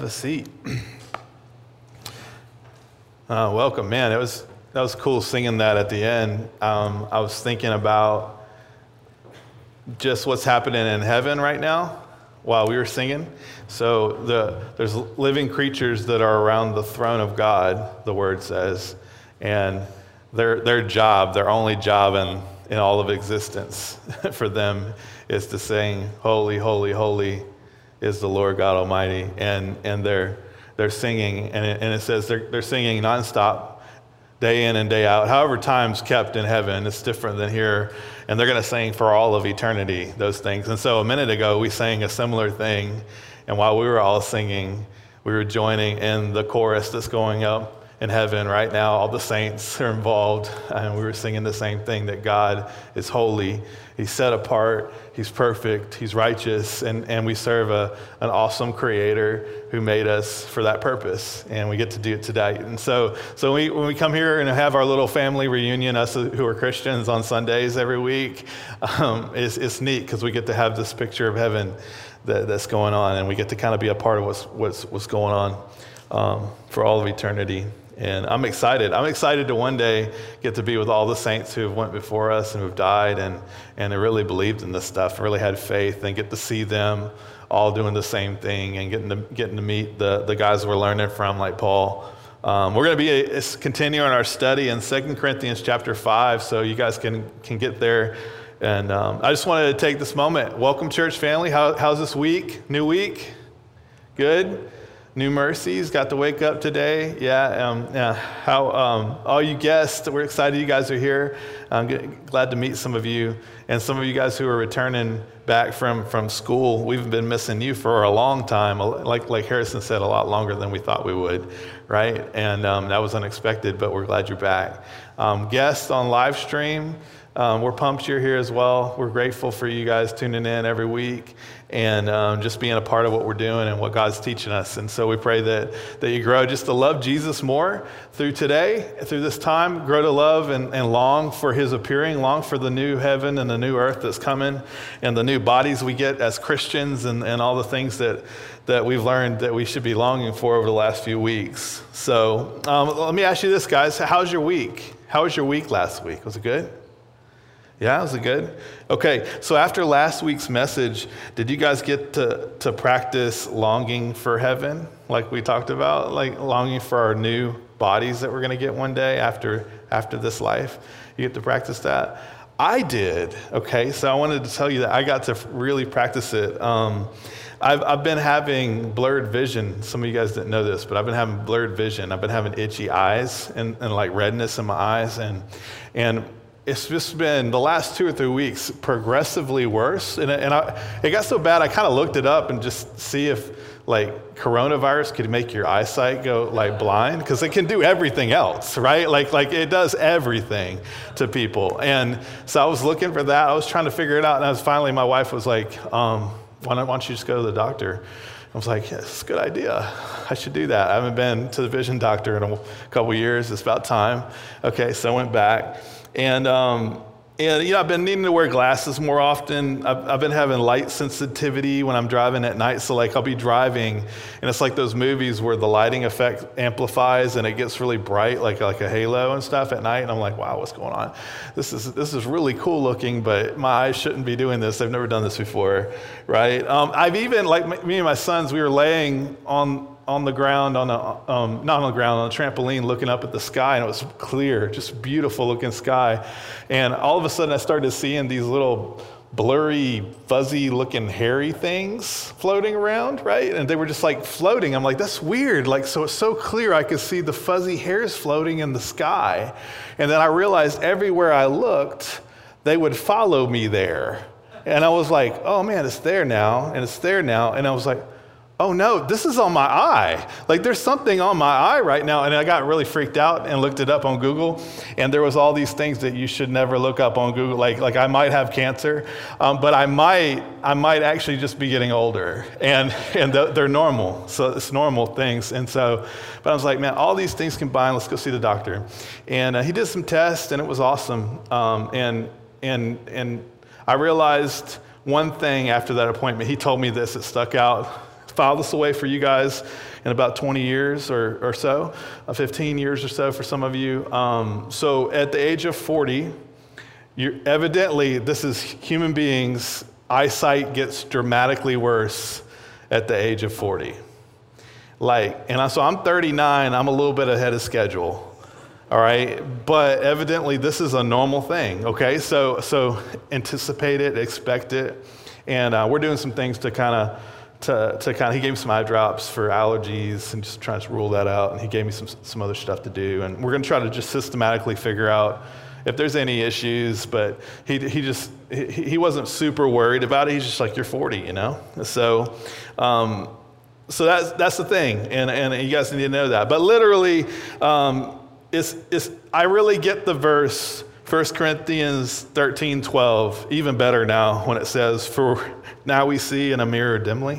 a seat. Welcome, man. That was cool singing that at the end. I was thinking about just what's happening in heaven right now while we were singing. So there's living creatures that are around the throne of God, the word says, and their only job in all of existence for them is to sing, "Holy, holy, holy is the Lord God Almighty," and they're singing, and it says they're singing nonstop, day in and day out. However time's kept in heaven, it's different than here, and they're going to sing for all of eternity, those things. And so a minute ago, we sang a similar thing, and while we were all singing, we were joining in the chorus that's going up in heaven right now. All the saints are involved, and we were singing the same thing, that God is holy, He's set apart, He's perfect, He's righteous, and we serve an awesome Creator who made us for that purpose, and we get to do it today. And so when we come here and have our little family reunion, us who are Christians on Sundays every week, it's neat because we get to have this picture of heaven that's going on, and we get to kind of be a part of what's going on for all of eternity. And I'm excited. I'm excited to one day get to be with all the saints who have went before us and who've died and they really believed in this stuff, really had faith, and get to see them all doing the same thing and getting to meet the guys we're learning from, like Paul. We're going to be continuing our study in 2 Corinthians chapter 5, so you guys can get there. And I just wanted to take this moment. Welcome, church family. How's this week? New week? Good? New mercies, got to wake up today. Yeah. How all you guests, we're excited you guys are here. I'm glad to meet some of you, and some of you guys who are returning back from school. We've been missing you for a long time, like Harrison said, a lot longer than we thought we would, right? And that was unexpected, but we're glad you're back. Guests on live stream, we're pumped you're here as well. We're grateful for you guys tuning in every week and just being a part of what we're doing and what God's teaching us. And so we pray that you grow just to love Jesus more through today, through this time, grow to love and long for His appearing, long for the new heaven and the new earth that's coming and the new bodies we get as Christians and all the things that we've learned that we should be longing for over the last few weeks. So let me ask you this, guys. How's your week? How was your week last week? Was it good? Yeah, was it good? Okay, so after last week's message, did you guys get to practice longing for heaven, like we talked about, like longing for our new bodies that we're going to get one day after this life? You get to practice that? I did, okay? So I wanted to tell you that I got to really practice it. I've been having blurred vision. Some of you guys didn't know this, but I've been having blurred vision. I've been having itchy eyes and like redness in my eyes, and it's just been the last 2 or 3 weeks progressively worse. And it got so bad, I kind of looked it up and just see if like coronavirus could make your eyesight go like blind, because it can do everything else, right? Like it does everything to people. And so I was looking for that. I was trying to figure it out. And finally my wife was like, why don't you just go to the doctor? I was like, yeah, it's a good idea. I should do that. I haven't been to the vision doctor in a couple years. It's about time. Okay, so I went back. And I've been needing to wear glasses more often. I've been having light sensitivity when I'm driving at night. So like I'll be driving, and it's like those movies where the lighting effect amplifies and it gets really bright, like a halo and stuff at night. And I'm like, wow, what's going on? This is really cool looking, but my eyes shouldn't be doing this. I've never done this before, right? I've even, like me and my sons, we were laying on the ground, not on the ground, on a trampoline, looking up at the sky, and it was clear, just beautiful looking sky. And all of a sudden I started seeing these little blurry, fuzzy looking hairy things floating around, right? And they were just like floating. I'm like, that's weird. Like, so it's so clear I could see the fuzzy hairs floating in the sky. And then I realized everywhere I looked, they would follow me there. And I was like, oh man, it's there now, and it's there now. And I was like, oh no, this is on my eye. Like there's something on my eye right now. And I got really freaked out and looked it up on Google. And there was all these things that you should never look up on Google. Like I might have cancer, but I might actually just be getting older. And they're normal. So it's normal things. And so, but I was like, man, all these things combined, let's go see the doctor. And he did some tests and it was awesome. And I realized one thing after that appointment. He told me this, it stuck out file this away for you guys in about 20 years or so, 15 years or so for some of you. So at the age of 40, evidently, this is human beings, eyesight gets dramatically worse at the age of 40. So I'm 39, I'm a little bit ahead of schedule. All right, but evidently this is a normal thing, okay? So anticipate it, expect it, and we're doing some things to kind of, he gave me some eye drops for allergies and just trying to rule that out, and he gave me some other stuff to do, and we're gonna try to just systematically figure out if there's any issues, but he wasn't super worried about it. He's just like, you're 40, you know? So that's the thing, and you guys need to know that. But literally, I really get the verse, 1 Corinthians 13:12, even better now when it says, for now we see in a mirror dimly,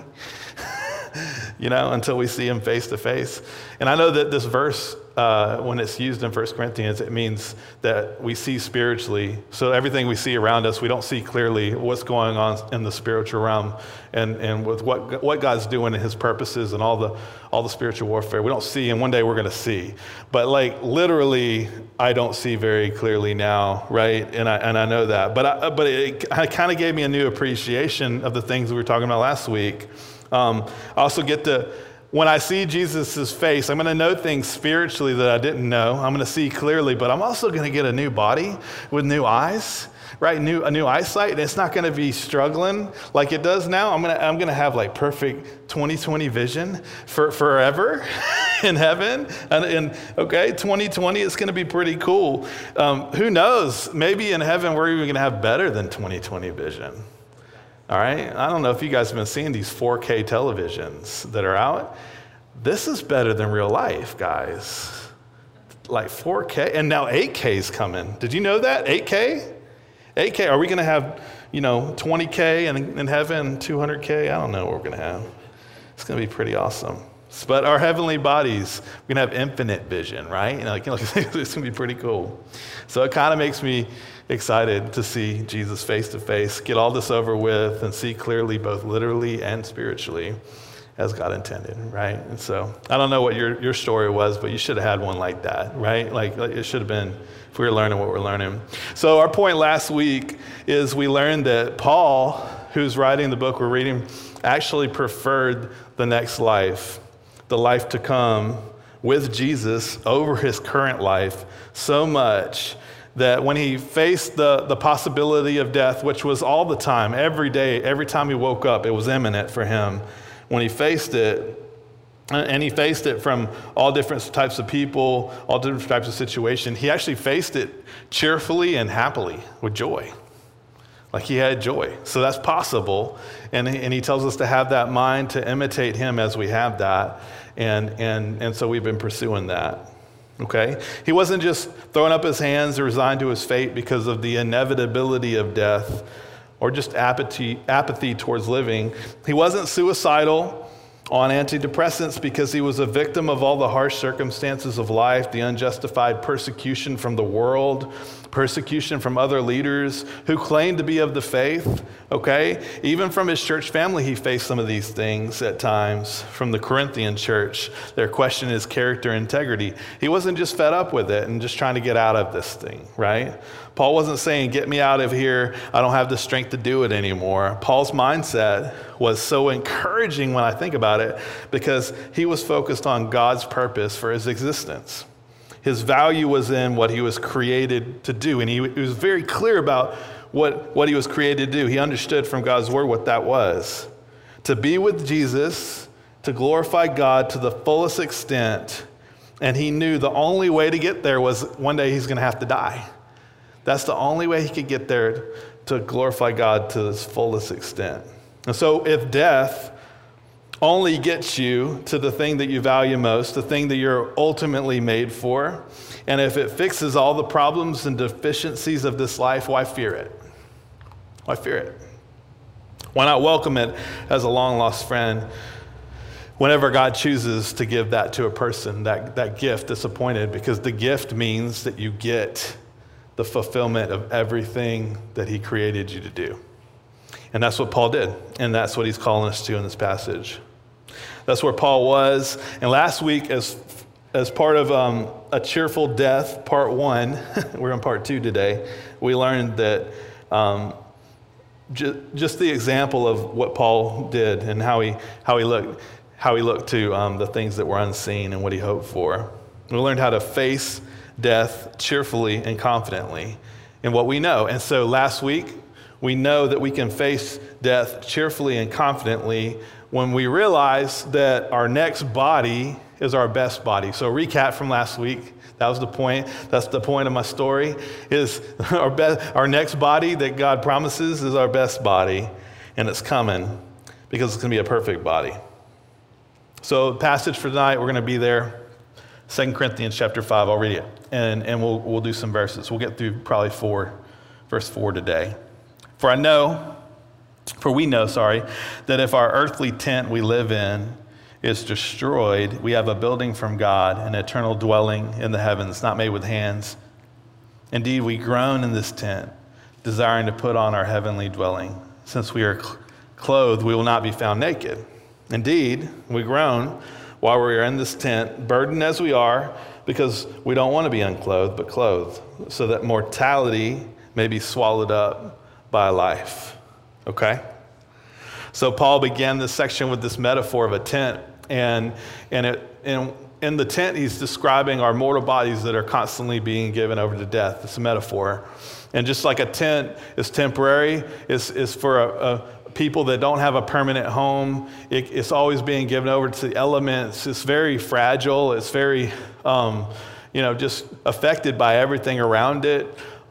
until we see him face to face. And I know that this verse, when it's used in 1 Corinthians, it means that we see spiritually. So everything we see around us, we don't see clearly what's going on in the spiritual realm and with what God's doing in his purposes and all the spiritual warfare. We don't see, and one day we're going to see. But literally, I don't see very clearly now, right? And I know that. But it kind of gave me a new appreciation of the things we were talking about last week. I also get to, when I see Jesus' face, I'm going to know things spiritually that I didn't know. I'm going to see clearly, but I'm also going to get a new body with new eyes, right? A new eyesight, and it's not going to be struggling like it does now. I'm going to have perfect 20/20 vision for forever in heaven. And 20/20 is going to be pretty cool. Who knows? Maybe in heaven we're even going to have better than 20/20 vision. All right, I don't know if you guys have been seeing these 4K televisions that are out. This is better than real life, guys. 4K, and now 8K is coming. Did you know that? 8K? 8K, are we gonna have, 20K and in heaven, 200K? I don't know what we're gonna have. It's gonna be pretty awesome. But our heavenly bodies, we're gonna have infinite vision, right? It's gonna be pretty cool. So it kind of makes me excited to see Jesus face to face, get all this over with, and see clearly both literally and spiritually as God intended, right? And so I don't know what your story was, but you should have had one like that, right? It should have been, if we were learning what we're learning. So our point last week is we learned that Paul, who's writing the book we're reading, actually preferred the next life, the life to come with Jesus over his current life so much that when he faced the possibility of death, which was all the time, every day, every time he woke up, it was imminent for him. When he faced it, and he faced it from all different types of people, all different types of situations, he actually faced it cheerfully and happily with joy. He had joy. So that's possible. And he tells us to have that mind, to imitate him as we have that. And so we've been pursuing that. Okay? He wasn't just throwing up his hands or resigned to his fate because of the inevitability of death or just apathy towards living. He wasn't suicidal on antidepressants because he was a victim of all the harsh circumstances of life, the unjustified persecution from the world, persecution from other leaders who claimed to be of the faith, okay? Even from his church family, he faced some of these things at times from the Corinthian church. Their question is character integrity. He wasn't just fed up with it and just trying to get out of this thing, right? Paul wasn't saying, get me out of here. I don't have the strength to do it anymore. Paul's mindset was so encouraging when I think about it because he was focused on God's purpose for his existence. His value was in what he was created to do, and he was very clear about what he was created to do. He understood from God's word what that was. To be with Jesus, to glorify God to the fullest extent, and he knew the only way to get there was one day he's going to have to die. That's the only way he could get there, to glorify God to his fullest extent. And so if death only gets you to the thing that you value most, the thing that you're ultimately made for, and if it fixes all the problems and deficiencies of this life, why fear it? Why fear it? Why not welcome it as a long-lost friend whenever God chooses to give that to a person, that gift that's appointed? Because the gift means that you get the fulfillment of everything that he created you to do. And that's what Paul did, and that's what he's calling us to in this passage. That's where Paul was. And last week, as part of a cheerful death, part 1, we're on part 2 today, we learned that just the example of what Paul did and how he looked to the things that were unseen and what he hoped for. We learned how to face death cheerfully and confidently in what we know. And so last week, we know that we can face death cheerfully and confidently when we realize that our next body is our best body. So recap from last week. That was the point. That's the point of my story, is our next body that God promises is our best body, and it's coming because it's going to be a perfect body. So passage for tonight, we're going to be there, 2 Corinthians chapter 5. I'll read it, and we'll do some verses. We'll get through probably verse 4 today. For we know, that if our earthly tent we live in is destroyed, we have a building from God, an eternal dwelling in the heavens, not made with hands. Indeed, we groan in this tent, desiring to put on our heavenly dwelling. Since we are clothed, we will not be found naked. Indeed, we groan while we are in this tent, burdened as we are, because we don't want to be unclothed, but clothed, so that mortality may be swallowed up by life. Okay? So Paul began this section with this metaphor of a tent, and in the tent he's describing our mortal bodies that are constantly being given over to death. It's a metaphor. And just like a tent is temporary, is for people that don't have a permanent home. It's always being given over to the elements. It's very fragile. It's very, just affected by everything around it.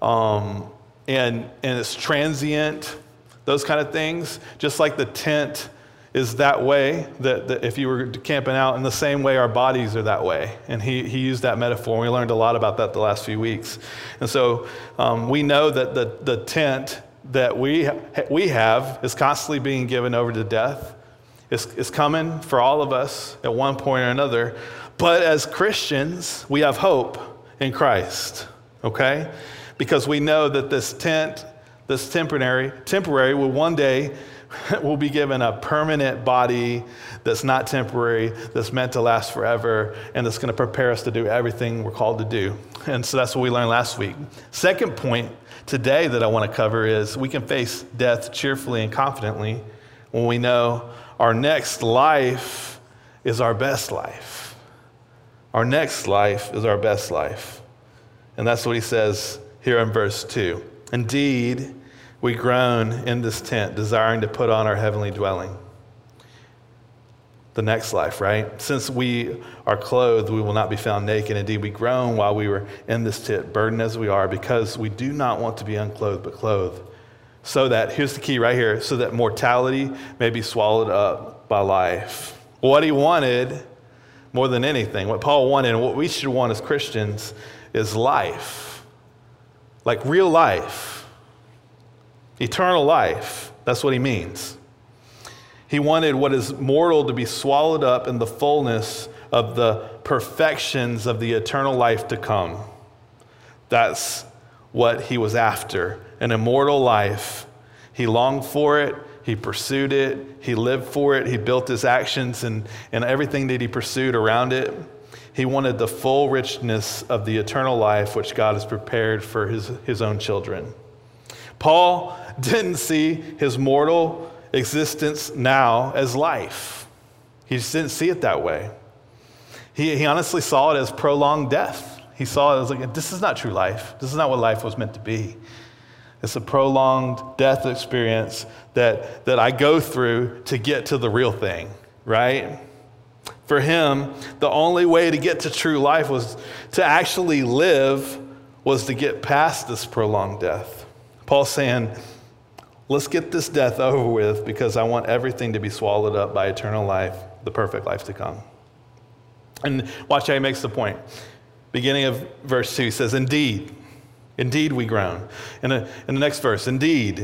And it's transient, those kind of things. Just like the tent is that way, that if you were camping out, in the same way our bodies are that way. And he used that metaphor, and we learned a lot about that the last few weeks. And so we know that the tent that we have is constantly being given over to death. It's coming for all of us at one point or another. But as Christians, we have hope in Christ, okay? Because we know that this tent, this temporary will one day will be given a permanent body that's not temporary, that's meant to last forever, and that's going to prepare us to do everything we're called to do. And so that's what we learned last week. Second point today that I want to cover is we can face death cheerfully and confidently when we know our next life is our best life. Our next life is our best life. And that's what he says here in verse 2. Indeed, we groan in this tent, desiring to put on our heavenly dwelling. The next life, right? Since we are clothed, we will not be found naked. Indeed, we groan while we were in this tent, burdened as we are, because we do not want to be unclothed, but clothed. So that, here's the key right here, so that mortality may be swallowed up by life. What he wanted, more than anything, what Paul wanted, and what we should want as Christians, is life. Like real life. Eternal life. That's what he means. He wanted what is mortal to be swallowed up in the fullness of the perfections of the eternal life to come. That's what he was after. An immortal life. He longed for it. He pursued it. He lived for it. He built his actions and everything that he pursued around it. He wanted the full richness of the eternal life which God has prepared for his own children. Paul didn't see his mortal existence now as life. He just didn't see it that way. He honestly saw it as prolonged death. He saw it as like, this is not true life. This is not what life was meant to be. It's a prolonged death experience that I go through to get to the real thing, right? For him, the only way to get to true life was to actually live, was to get past this prolonged death. Paul's saying, let's get this death over with because I want everything to be swallowed up by eternal life, the perfect life to come. And watch how he makes the point. Beginning of verse 2, he says, indeed we groan. In the next verse, indeed.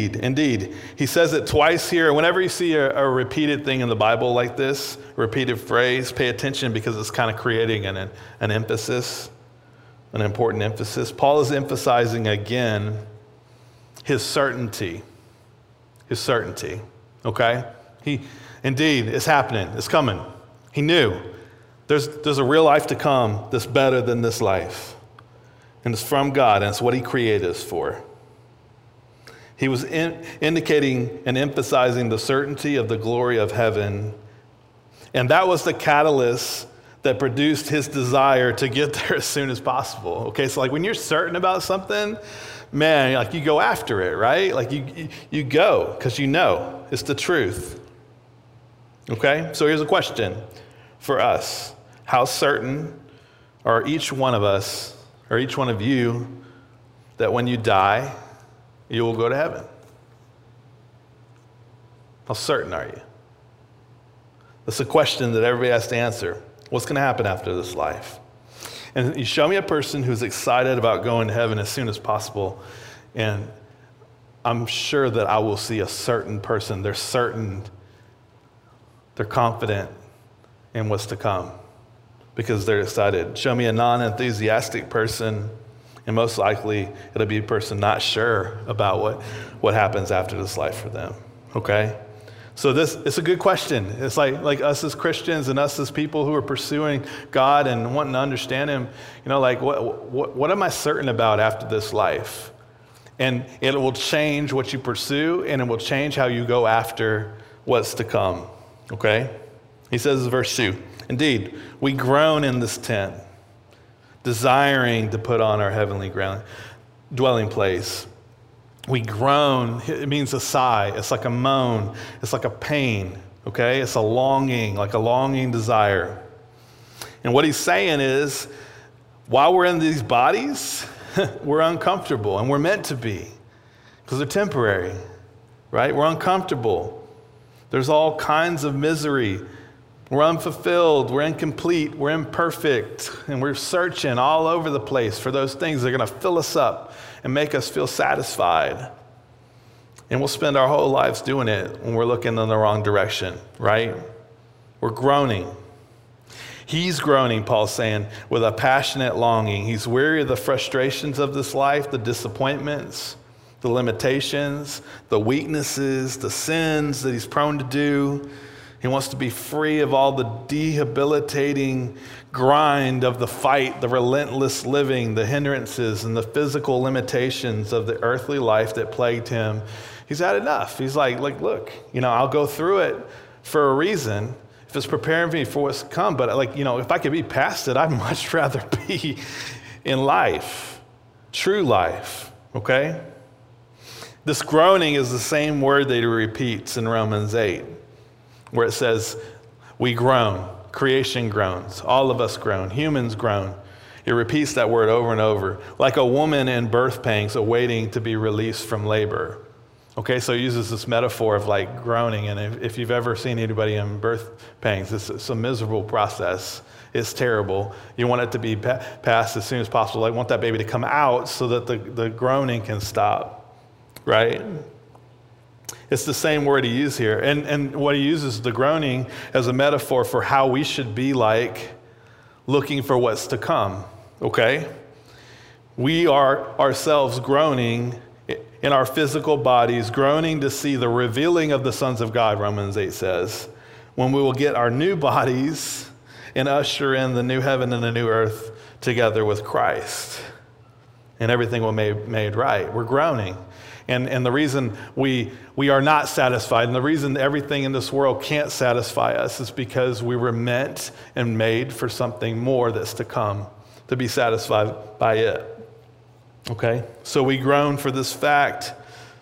He says it twice here. Whenever you see a repeated thing in the Bible like this, a repeated phrase, pay attention because it's kind of creating an emphasis, an important emphasis. Paul is emphasizing again his certainty, okay? Indeed, it's happening. It's coming. He knew. There's a real life to come that's better than this life. And it's from God, and it's what he created us for. He was indicating and emphasizing the certainty of the glory of heaven. And that was the catalyst that produced his desire to get there as soon as possible. Okay, so like when you're certain about something, man, like you go after it, right? Like you go because you know it's the truth. Okay, so here's a question for us. How certain are each one of us, or each one of you, that when you die, you will go to heaven? How certain are you? That's a question that everybody has to answer. What's going to happen after this life? And you show me a person who's excited about going to heaven as soon as possible, and I'm sure that I will see a certain person. They're certain, they're confident in what's to come because they're excited. Show me a non-enthusiastic person, and most likely it'll be a person not sure about what happens after this life for them, okay? So it's a good question. It's like us as Christians and us as people who are pursuing God and wanting to understand him, like what am I certain about after this life? And it will change what you pursue, and it will change how you go after what's to come, okay? He says in verse 2, indeed, we groan in this tent, desiring to put on our heavenly dwelling place. We groan, it means a sigh. It's like a moan. It's like a pain, okay? It's a longing, like a longing desire. And what he's saying is, while we're in these bodies, we're uncomfortable, and we're meant to be, because they're temporary, right? We're uncomfortable. There's all kinds of misery. We're unfulfilled, we're incomplete, we're imperfect, and we're searching all over the place for those things that are going to fill us up and make us feel satisfied. And we'll spend our whole lives doing it when we're looking in the wrong direction, right? We're groaning. He's groaning, Paul's saying, with a passionate longing. He's weary of the frustrations of this life, the disappointments, the limitations, the weaknesses, the sins that he's prone to do. He wants to be free of all the debilitating grind of the fight, the relentless living, the hindrances, and the physical limitations of the earthly life that plagued him. He's had enough. He's like, look, I'll go through it for a reason if it's preparing me for what's to come. But if I could be past it, I'd much rather be in life, true life, okay? This groaning is the same word that he repeats in Romans 8. Where it says, we groan, creation groans, all of us groan, humans groan. It repeats that word over and over, like a woman in birth pangs awaiting to be released from labor. Okay, so it uses this metaphor of like groaning, and if you've ever seen anybody in birth pangs, it's a miserable process. It's terrible. You want it to be passed as soon as possible. Like, want that baby to come out so that the groaning can stop, right? It's the same word he used here. And what he uses, the groaning, as a metaphor for how we should be like looking for what's to come, okay? We are ourselves groaning in our physical bodies, groaning to see the revealing of the sons of God, Romans 8 says, when we will get our new bodies and usher in the new heaven and the new earth together with Christ. And everything will be made right. We're groaning. And the reason we are not satisfied, and the reason everything in this world can't satisfy us, is because we were meant and made for something more that's to come, to be satisfied by it. Okay? So we groan for this fact.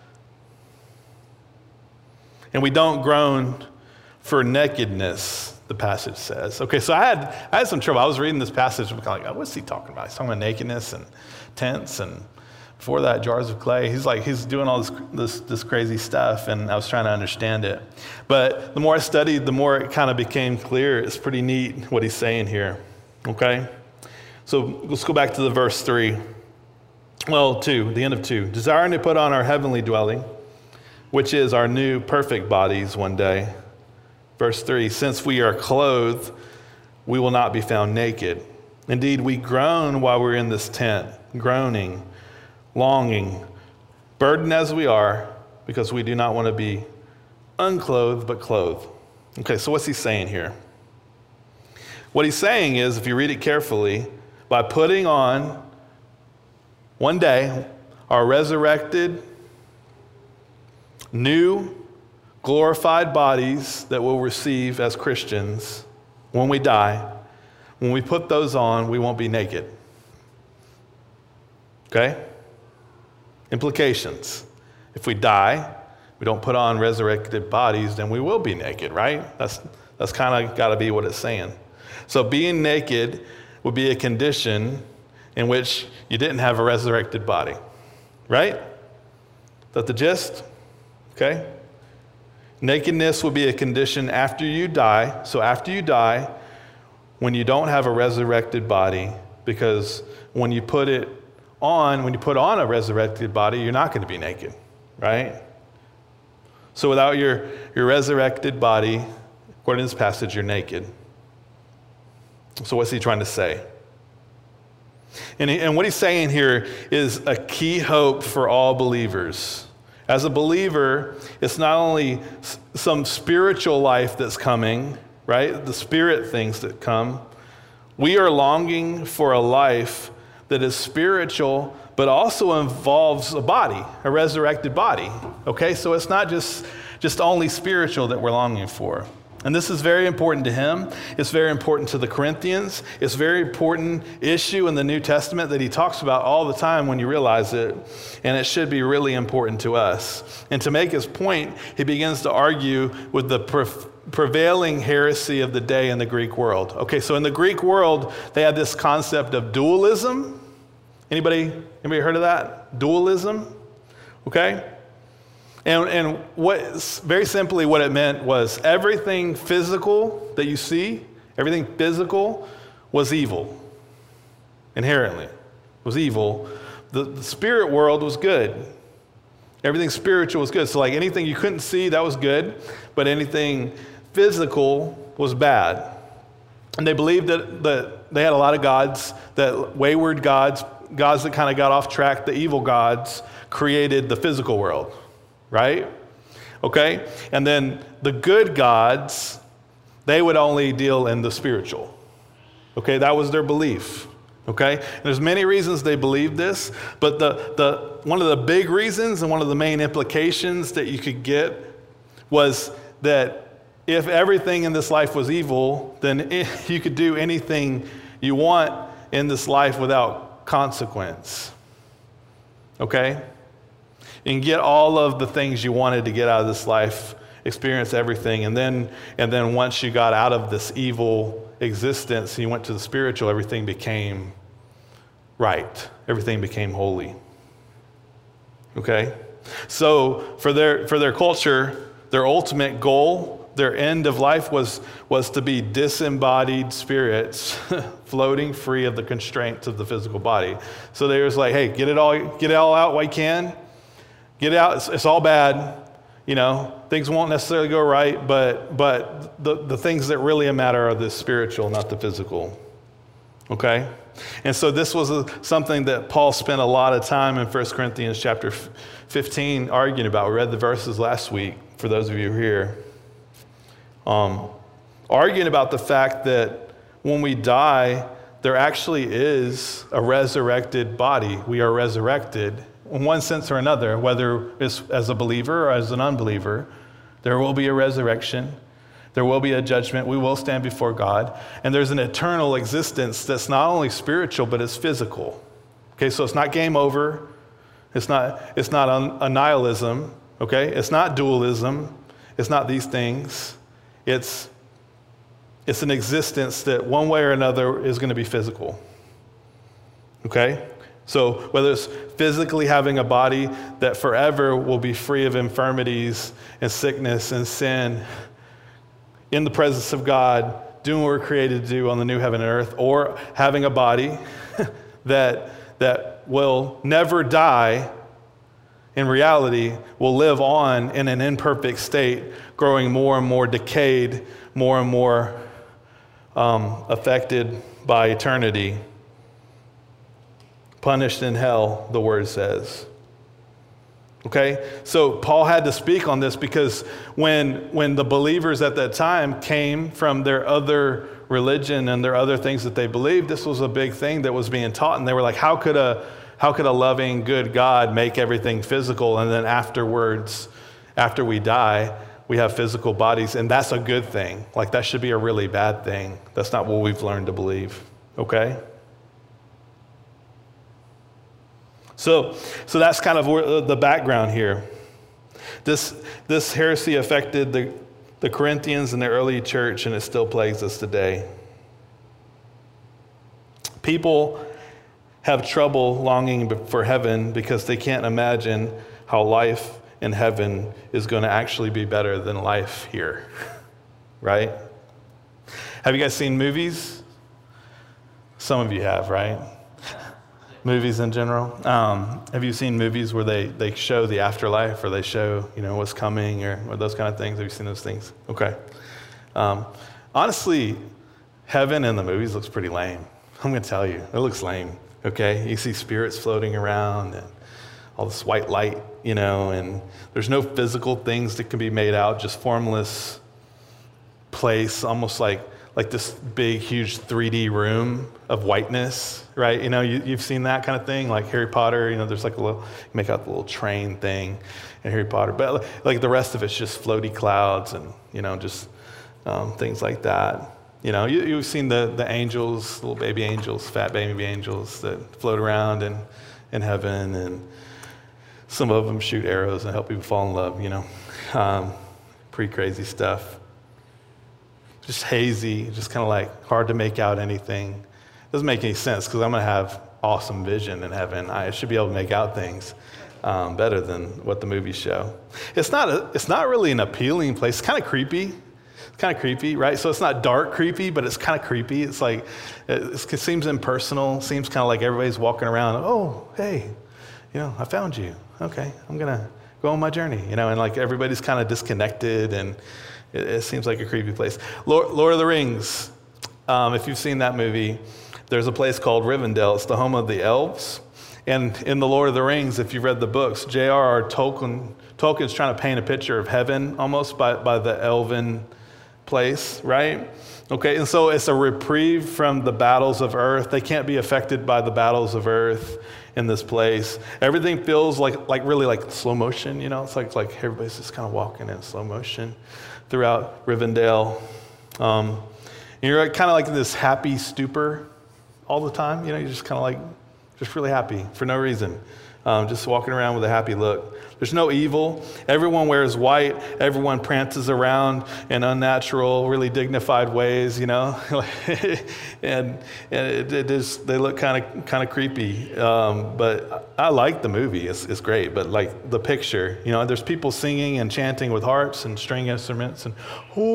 And we don't groan for nakedness, the passage says. Okay, so I had some trouble. I was reading this passage, and kind of like, what's he talking about? He's talking about nakedness and tents, and before that, jars of clay. He's doing all this crazy stuff, and I was trying to understand it. But the more I studied, the more it kind of became clear. It's pretty neat what he's saying here, okay? So let's go back to the verse 3. Well, 2, the end of 2. Desiring to put on our heavenly dwelling, which is our new perfect bodies one day. Verse 3, since we are clothed, we will not be found naked. Indeed, we groan while we're in this tent, groaning, longing, burdened as we are, because we do not want to be unclothed, but clothed. Okay, so what's he saying here? What he's saying is, if you read it carefully, by putting on one day our resurrected, new, glorified bodies that we'll receive as Christians when we die, when we put those on, we won't be naked. Okay? Implications. If we die, we don't put on resurrected bodies, then we will be naked, right? That's kind of got to be what it's saying. So being naked would be a condition in which you didn't have a resurrected body, right? Is that the gist? Okay? Nakedness would be a condition after you die. So after you die, when you don't have a resurrected body, because when you put on a resurrected body, you're not going to be naked, right? So without your resurrected body, according to this passage, you're naked. So what's he trying to say? And what he's saying here is a key hope for all believers. As a believer, it's not only some spiritual life that's coming, right? The spirit things that come. We are longing for a life that is spiritual, but also involves a body, a resurrected body. Okay, so it's not just only spiritual that we're longing for. And this is very important to him. It's very important to the Corinthians. It's a very important issue in the New Testament that he talks about all the time when you realize it. And it should be really important to us. And to make his point, he begins to argue with the prevailing heresy of the day in the Greek world. Okay, so in the Greek world, they had this concept of dualism. Anybody heard of that? Dualism? Okay? And very simply what it meant was everything physical that you see, everything physical was evil. Inherently was evil. The spirit world was good. Everything spiritual was good. So like anything you couldn't see, that was good. But anything physical was bad. And they believed that they had a lot of gods, that wayward gods that kind of got off track, the evil gods created the physical world. Right? Okay? And then the good gods, they would only deal in the spiritual. Okay? That was their belief. Okay? And there's many reasons they believed this, but one of the big reasons and one of the main implications that you could get was that if everything in this life was evil, then you could do anything you want in this life without consequence. Okay? You can get all of the things you wanted to get out of this life, experience everything, and then once you got out of this evil existence and you went to the spiritual, everything became right. Everything became holy. Okay? So for their culture, their ultimate goal, their end of life was to be disembodied spirits floating free of the constraints of the physical body. So they was like, hey, get it all out while you can. Get out, it's all bad, things won't necessarily go right, but the things that really matter are the spiritual, not the physical, okay? And so this was something that Paul spent a lot of time in 1 Corinthians chapter 15 arguing about. We read the verses last week, for those of you here. Arguing about the fact that when we die, there actually is a resurrected body. We are resurrected. In one sense or another, whether it's as a believer or as an unbeliever, there will be a resurrection. There will be a judgment. We will stand before God. And there's an eternal existence that's not only spiritual, but it's physical. Okay, so it's not game over. It's not annihilism. Okay, it's not dualism. It's not these things. It's an existence that one way or another is going to be physical. Okay? So whether it's physically having a body that forever will be free of infirmities and sickness and sin in the presence of God, doing what we're created to do on the new heaven and earth, or having a body that will never die, in reality, will live on in an imperfect state, growing more and more decayed, more and more affected by eternity. Punished in hell, the word says. Okay, so Paul had to speak on this because when the believers at that time came from their other religion and their other things that they believed, this was a big thing that was being taught, and they were like, how could a loving, good God make everything physical, and then afterwards, after we die, we have physical bodies, and that's a good thing. Like, that should be a really bad thing. That's not what we've learned to believe, okay? So that's kind of the background here. This heresy affected the Corinthians and the early church, and it still plagues us today. People have trouble longing for heaven because they can't imagine how life in heaven is going to actually be better than life here, right? Have you guys seen movies? Some of you have, right? Movies in general. Have you seen movies where they show the afterlife, or they show, what's coming, or those kind of things? Have you seen those things? Okay. Honestly, heaven in the movies looks pretty lame. I'm going to tell you, it looks lame. Okay, you see spirits floating around and all this white light, and there's no physical things that can be made out, just formless place, almost like this big, huge 3D room of whiteness, right? You've seen that kind of thing, like Harry Potter, there's like you make out the little train thing in Harry Potter, but like the rest of it's just floaty clouds and, just things like that. You've seen the angels, little baby angels, fat baby angels that float around in heaven, and some of them shoot arrows and help people fall in love, pretty crazy stuff. Just hazy, just kind of like hard to make out anything. Doesn't make any sense because I'm going to have awesome vision in heaven. I should be able to make out things better than what the movies show. It's not really an appealing place. It's kind of creepy. It's kind of creepy, right? So it's not dark creepy, but it's kind of creepy. It's like, it seems impersonal. Seems kind of like everybody's walking around. Oh, hey, I found you. Okay, I'm going to go on my journey, and like everybody's kind of disconnected, and it seems like a creepy place. Lord of the Rings, if you've seen that movie, there's a place called Rivendell. It's the home of the elves. And in the Lord of the Rings, if you've read the books, J.R.R. Tolkien's trying to paint a picture of heaven almost by the elven place, right? Okay, and so it's a reprieve from the battles of earth. They can't be affected by the battles of earth in this place. Everything feels like really like slow motion, It's like everybody's just kind of walking in slow motion throughout Rivendell. You're kind of like in this happy stupor all the time. You're just kind of like, just really happy for no reason. Just walking around with a happy look. There's no evil. Everyone wears white. Everyone prances around in unnatural, really dignified ways, and they look kind of creepy. But I like the movie. It's great. But like the picture, there's people singing and chanting with harps and string instruments and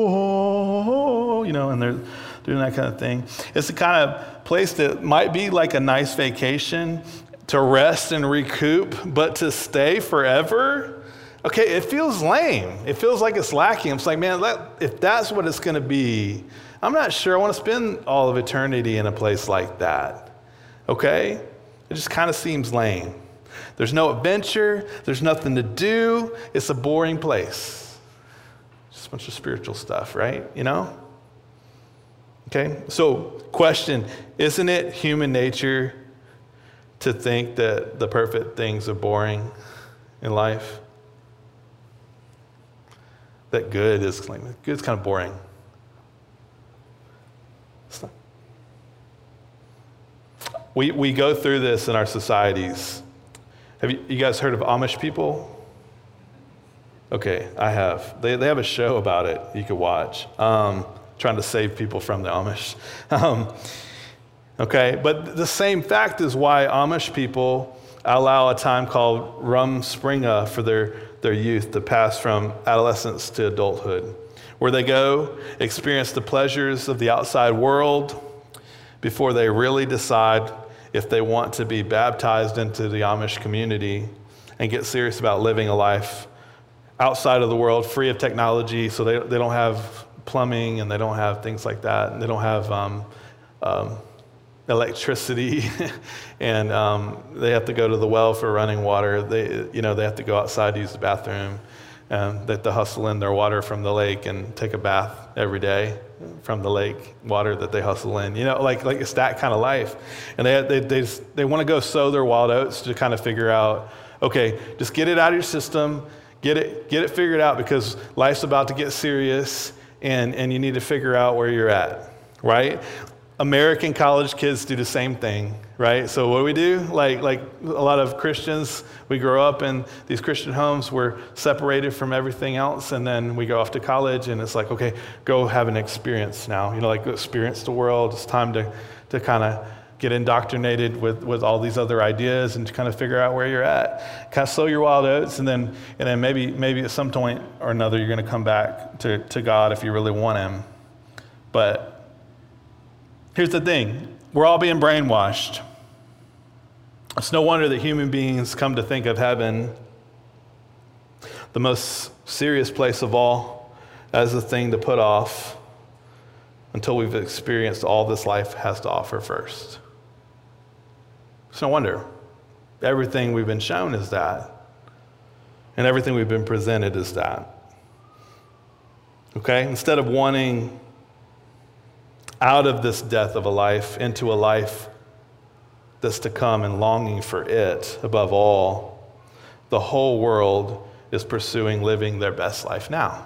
and they're doing that kind of thing. It's the kind of place that might be like a nice vacation to rest and recoup, but to stay forever, okay, it feels lame. It feels like it's lacking. It's like, man, if that's what it's going to be, I'm not sure I want to spend all of eternity in a place like that, okay? It just kind of seems lame. There's no adventure. There's nothing to do. It's a boring place. Just a bunch of spiritual stuff, right? Okay, so question, isn't it human nature to think that the perfect things are boring in life? That good's kind of boring. It's not. We go through this in our societies. Have you guys heard of Amish people? Okay, I have. They have a show about it you could watch, trying to save people from the Amish. Okay, but the same fact is why Amish people allow a time called Rumspringa for their youth to pass from adolescence to adulthood, where they go experience the pleasures of the outside world before they really decide if they want to be baptized into the Amish community and get serious about living a life outside of the world, free of technology, so they don't have plumbing and they don't have things like that, and they don't have electricity, and they have to go to the well for running water. They have to go outside to use the bathroom. They have to hustle in their water from the lake and take a bath every day from the lake water that they hustle in. Like it's that kind of life. And they want to go sow their wild oats to kind of figure out, okay, just get it out of your system, get it figured out, because life's about to get serious, and you need to figure out where you're at, right? American college kids do the same thing, right? So what do? Like a lot of Christians, we grow up in these Christian homes, we're separated from everything else, and then we go off to college, and it's like, okay, go have an experience now. Like go experience the world. It's time to kind of get indoctrinated with all these other ideas and to kind of figure out where you're at. Kind of sow your wild oats, and then maybe at some point or another you're going to come back to God if you really want Him. But here's the thing, we're all being brainwashed. It's no wonder that human beings come to think of heaven, the most serious place of all, as a thing to put off until we've experienced all this life has to offer first. It's no wonder. Everything we've been shown is that. And everything we've been presented is that. Okay? Instead of wanting out of this death of a life into a life that's to come and longing for it above all, the whole world is pursuing living their best life now.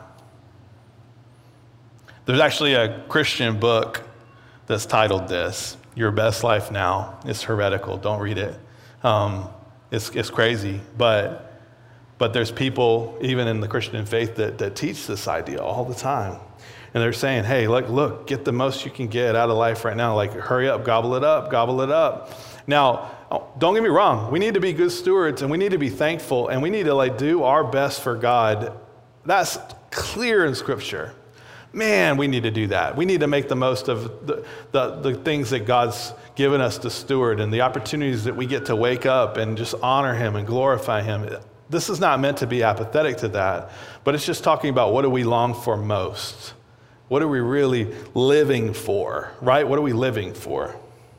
There's actually a Christian book that's titled this, Your Best Life Now. It's heretical. Don't read it. It's crazy, but there's people even in the Christian faith that teach this idea all the time. And they're saying, hey, look, get the most you can get out of life right now. Like, hurry up, gobble it up. Now, don't get me wrong. We need to be good stewards, and we need to be thankful, and we need to do our best for God. That's clear in Scripture. Man, we need to do that. We need to make the most of the things that God's given us to steward, and the opportunities that we get to wake up and just honor Him and glorify Him. This is not meant to be apathetic to that, but it's just talking about what do we long for most? What are we really living for, right? What are we living for?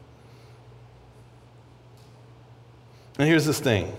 And here's this thing.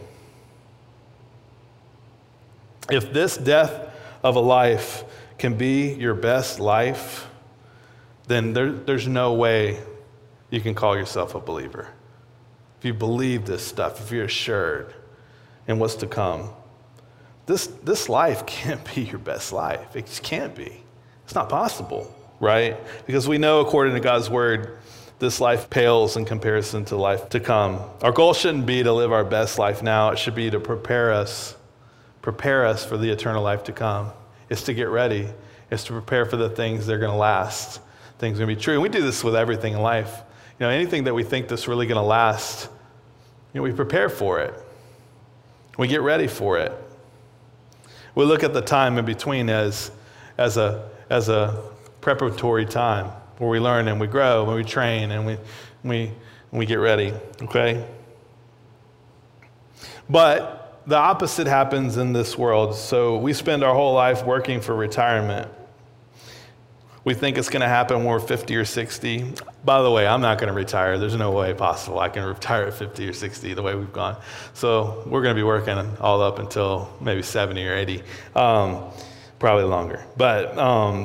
If this death of a life can be your best life, then there's no way you can call yourself a believer. If you believe this stuff, if you're assured in what's to come, this life can't be your best life. It just can't be. It's not possible, right? Because we know, according to God's word, this life pales in comparison to life to come. Our goal shouldn't be to live our best life now. It should be to prepare us for the eternal life to come. It's to get ready. It's to prepare for the things that are going to last, things are going to be true. And we do this with everything in life. Anything that we think that's really going to last, we prepare for it. We get ready for it. We look at the time in between as a preparatory time where we learn and we grow and we train and we get ready, okay? But the opposite happens in this world. So we spend our whole life working for retirement. We think it's going to happen when we're 50 or 60. By the way, I'm not going to retire. There's no way possible I can retire at 50 or 60 the way we've gone. So we're going to be working all up until maybe 70 or 80. Probably longer. But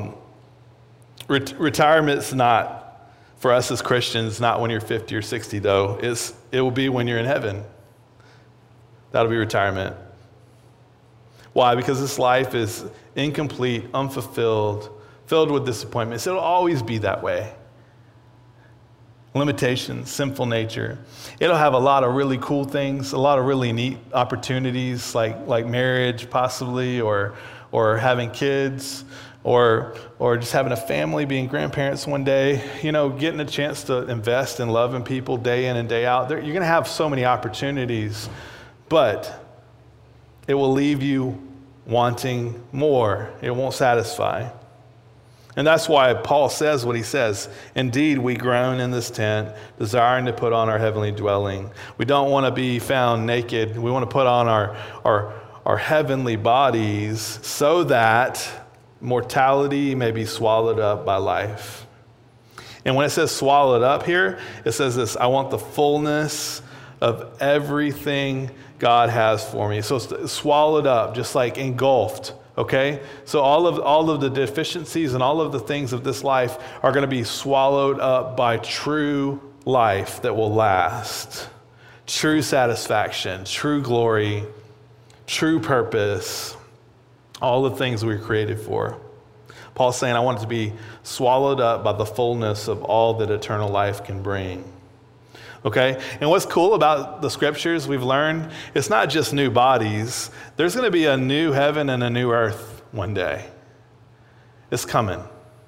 retirement's not, for us as Christians, not when you're 50 or 60, though. It will be when you're in heaven. That'll be retirement. Why? Because this life is incomplete, unfulfilled, filled with disappointments. It'll always be that way. Limitations, sinful nature. It'll have a lot of really cool things, a lot of really neat opportunities, like marriage possibly, or having kids, or just having a family, being grandparents one day, getting a chance to invest in loving people day in and day out. You're going to have so many opportunities, but it will leave you wanting more. It won't satisfy. And that's why Paul says what he says. Indeed, we groan in this tent, desiring to put on our heavenly dwelling. We don't want to be found naked. We want to put on our heavenly bodies so that mortality may be swallowed up by life. And when it says swallowed up here, it says this: I want the fullness of everything God has for me. So it's swallowed up, just like engulfed, okay? So all of the deficiencies and all of the things of this life are going to be swallowed up by true life that will last. True satisfaction, true glory, true purpose, all the things we were created for. Paul's saying, I want it to be swallowed up by the fullness of all that eternal life can bring. Okay? And what's cool about the scriptures we've learned, it's not just new bodies. There's going to be a new heaven and a new earth one day. It's coming.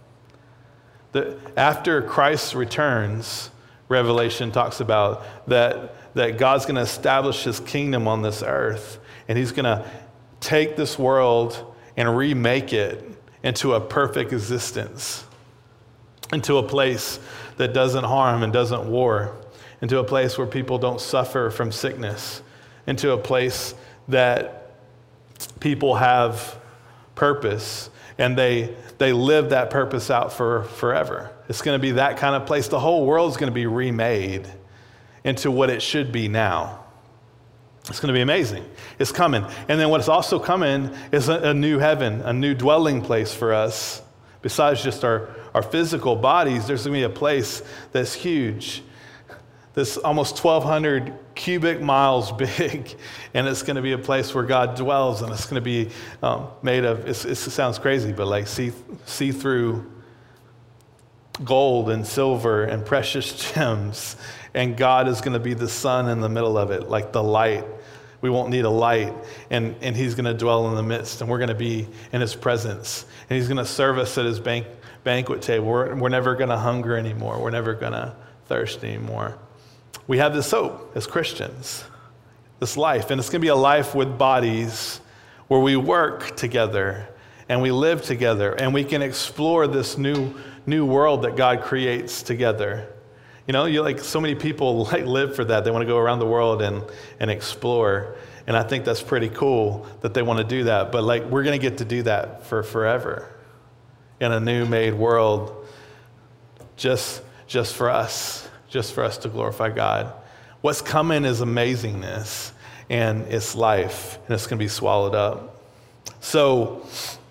After Christ returns, Revelation talks about that God's going to establish his kingdom on this earth, and he's going to take this world and remake it into a perfect existence, into a place that doesn't harm and doesn't war, into a place where people don't suffer from sickness, into a place that people have purpose and they live that purpose out for forever. It's going to be that kind of place. The whole world's going to be remade into what it should be now. It's going to be amazing. It's coming. And then what's also coming is a new heaven, a new dwelling place for us. Besides just our physical bodies, there's going to be a place that's huge. This almost 1,200 cubic miles big, and it's going to be a place where God dwells, and it's going to be made of, it sounds crazy, but like see-through gold and silver and precious gems, and God is going to be the sun in the middle of it, like the light. We won't need a light, and he's going to dwell in the midst, and we're going to be in his presence, and he's going to serve us at his banquet table. We're never going to hunger anymore. We're never going to thirst anymore. We have this hope as Christians, this life, and it's going to be a life with bodies where we work together and we live together and we can explore this new world that God creates together. You know, like so many people live for that. They want to go around the world and explore, and I think that's pretty cool that they want to do that. But like we're going to get to do that for forever in a new made world, just for us. Just for us to glorify God. What's coming is amazingness, and it's life, and it's going to be swallowed up. So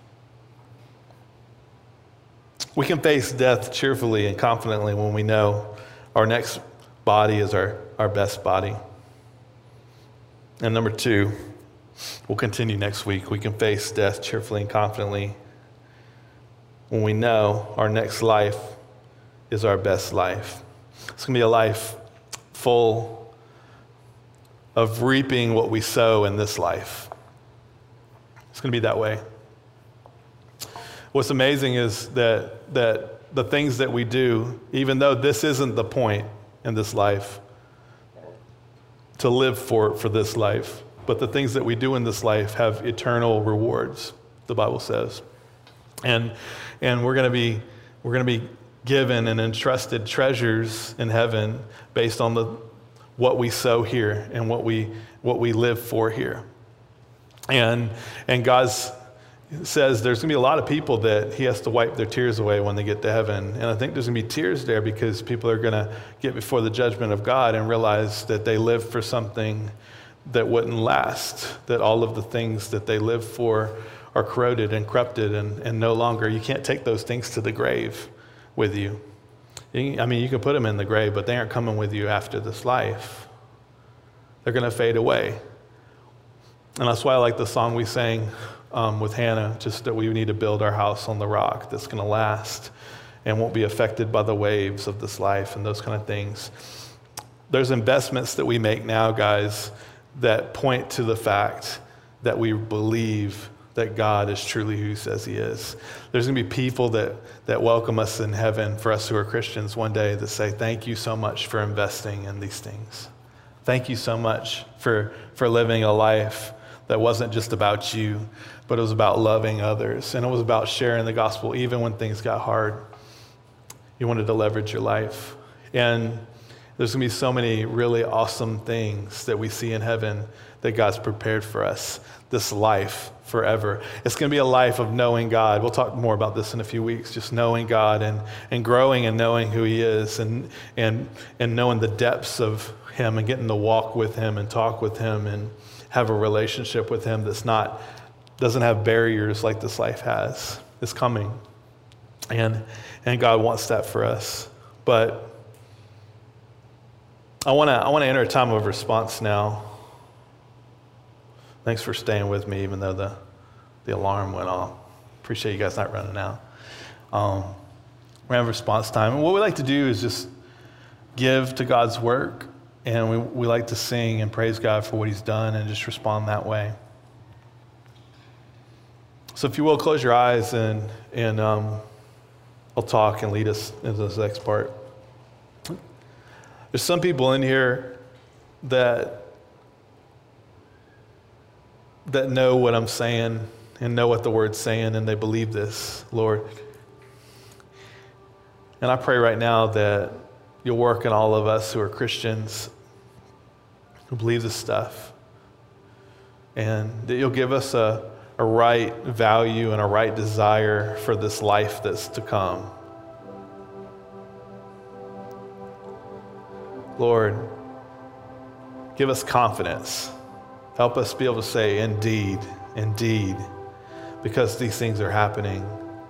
we can face death cheerfully and confidently when we know our next body is our best body. And number 2, we'll continue next week. We can face death cheerfully and confidently when we know our next life is our best life. It's going to be a life full of reaping what we sow in this life. It's going to be that way. What's amazing is that the things that we do, even though this isn't the point in this life, to live for this life, but the things that we do in this life have eternal rewards, the Bible says. And we're going to be given and entrusted treasures in heaven based on what we sow here and what we live for here. And God says there's going to be a lot of people that he has to wipe their tears away when they get to heaven. And I think there's going to be tears there because people are going to get before the judgment of God and realize that they lived for something that wouldn't last, that all of the things that they live for are corroded and corrupted and no longer. You can't take those things to the grave with you. You can put them in the grave, but they aren't coming with you after this life. They're going to fade away. And that's why I like the song we sang with Hannah, just that we need to build our house on the rock that's going to last and won't be affected by the waves of this life and those kind of things. There's investments that we make now, guys, that point to the fact that we believe that God is truly who he says he is. There's going to be people that welcome us in heaven for us who are Christians one day that say, thank you so much for investing in these things. Thank you so much for living a life that wasn't just about you, but it was about loving others. And it was about sharing the gospel even when things got hard. You wanted to leverage your life. And There's going to be so many really awesome things that we see in heaven that God's prepared for us, this life forever. It's going to be a life of knowing God. We'll talk more about this in a few weeks, just knowing God and growing and knowing who he is and knowing the depths of him and getting to walk with him and talk with him and have a relationship with him doesn't have barriers like this life has. It's coming. And God wants that for us. But I want to enter a time of response now. Thanks for staying with me, even though the alarm went off. Appreciate you guys not running out. We're going to have response time. And what we like to do is just give to God's work. And we like to sing and praise God for what he's done and just respond that way. So if you will, close your eyes and I'll talk and lead us into this next part. There's some people in here that know what I'm saying and know what the word's saying, and they believe this, Lord. And I pray right now that you'll work in all of us who are Christians, who believe this stuff, and that you'll give us a right value and a right desire for this life that's to come. Lord, give us confidence. Help us be able to say, indeed, indeed, because these things are happening.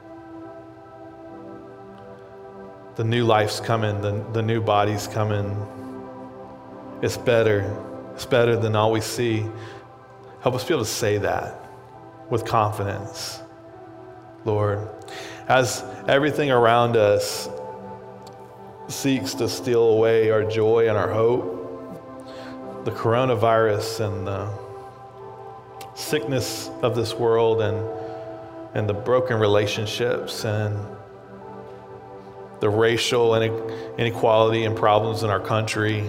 The new life's coming, the new body's coming. It's better. It's better than all we see. Help us be able to say that with confidence, Lord. As everything around us seeks to steal away our joy and our hope, the coronavirus and the sickness of this world and the broken relationships and the racial inequality and problems in our country,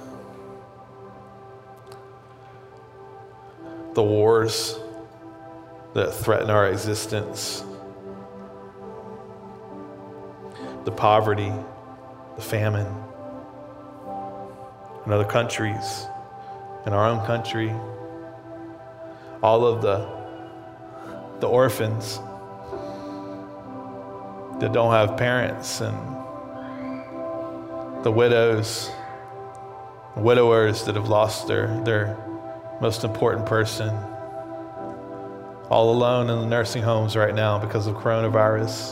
the wars that threaten our existence, the poverty, the famine in other countries, in our own country, all of the orphans that don't have parents, and the widowers that have lost their most important person, all alone in the nursing homes right now because of coronavirus.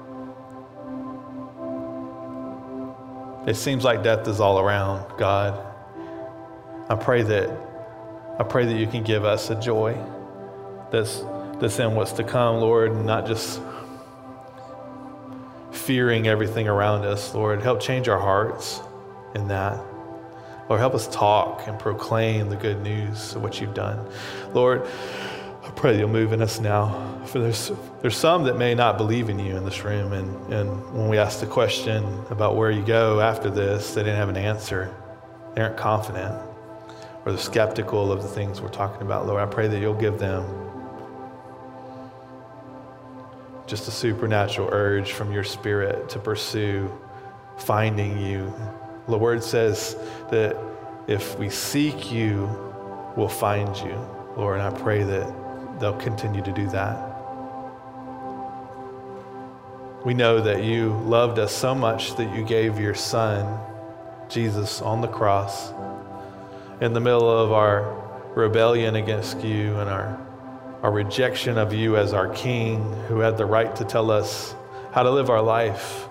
It seems like death is all around, God. I pray that you can give us a joy that's in what's to come, Lord, and not just fearing everything around us, Lord. Help change our hearts in that. Lord, help us talk and proclaim the good news of what you've done. Lord, I pray that you'll move in us now. For there's some that may not believe in you in this room, and when we ask the question about where you go after this, they didn't have an answer. They aren't confident, or they're skeptical of the things we're talking about. Lord, I pray that you'll give them just a supernatural urge from your Spirit to pursue finding you. The word says that if we seek you, we'll find you, Lord, and I pray that they'll continue to do that. We know that you loved us so much that you gave your Son, Jesus, on the cross in the middle of our rebellion against you and our rejection of you as our King who had the right to tell us how to live our life.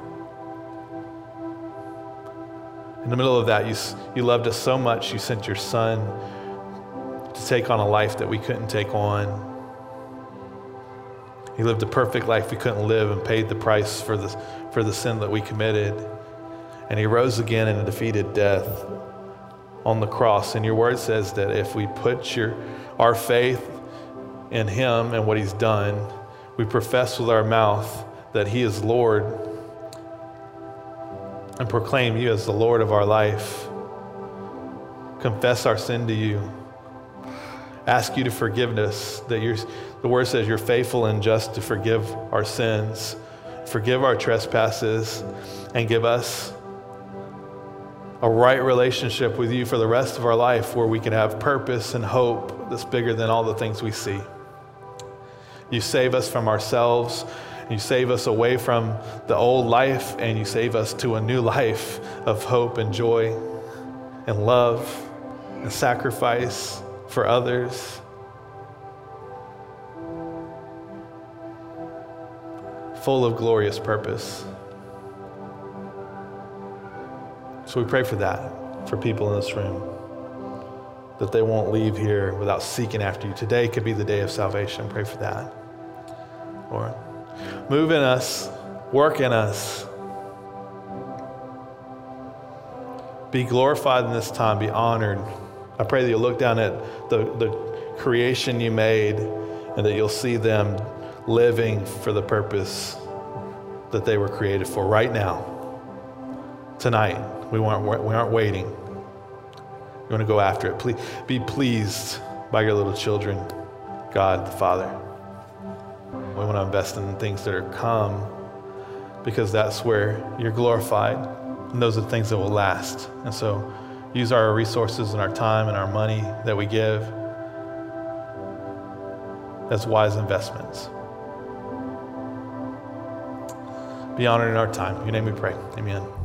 In the middle of that, you loved us so much, you sent your Son to take on a life that we couldn't take on. He lived a perfect life we couldn't live and paid the price for the sin that we committed. And he rose again and defeated death on the cross. And your word says that if we put our faith in him and what he's done, we profess with our mouth that he is Lord and proclaim you as the Lord of our life, confess our sin to you, ask you to forgive us, that the word says you're faithful and just to forgive our sins, forgive our trespasses, and give us a right relationship with you for the rest of our life where we can have purpose and hope that's bigger than all the things we see. You save us from ourselves. You save us away from the old life, and you save us to a new life of hope and joy and love and sacrifice for others. Full of glorious purpose. So we pray for that, for people in this room, that they won't leave here without seeking after you. Today could be the day of salvation. Pray for that, Lord. Move in us, work in us. Be glorified in this time, be honored. I pray that you'll look down at the creation you made and that you'll see them living for the purpose that they were created for right now. Tonight, we aren't waiting. We want to go after it. Please be pleased by your little children, God the Father. We want to invest in things that are come because that's where you're glorified, and those are the things that will last. And so use our resources and our time and our money that we give as wise investments. Be honored in our time. In your name we pray. Amen.